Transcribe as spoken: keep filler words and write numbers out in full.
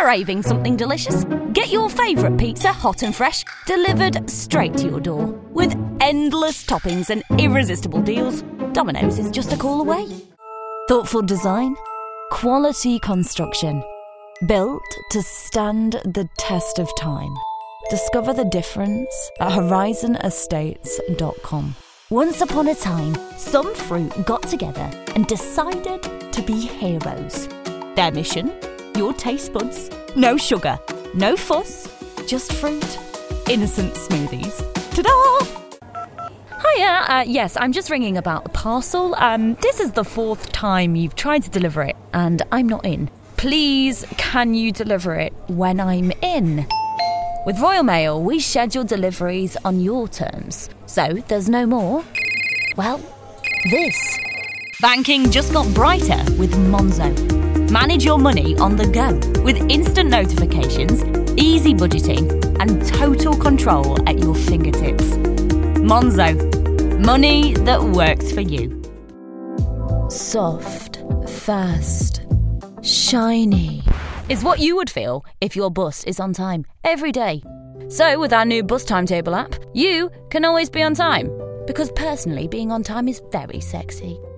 Craving something delicious? Get your favourite pizza hot and fresh, delivered straight to your door. With endless toppings and irresistible deals, Domino's is just a call away. Thoughtful design, quality construction, built to stand the test of time. Discover the difference at horizon estates dot com. Once upon a time, some fruit got together and decided to be heroes. Their mission? Your taste buds. No sugar, no fuss, just fruit. Innocent smoothies. Ta-da! Hiya, uh, yes, I'm just ringing about a parcel. Um, this is the fourth time you've tried to deliver it, and I'm not in. Please, can you deliver it when I'm in? With Royal Mail, we schedule deliveries on your terms. So, there's no more. Well, this. Banking just got brighter with Monzo. Manage your money on the go with instant notifications, easy budgeting, and total control at your fingertips. Monzo. Money that works for you. Soft, fast, shiny is what you would feel if your bus is on time every day. So with our new bus timetable app, you can always be on time. Because personally, being on time is very sexy.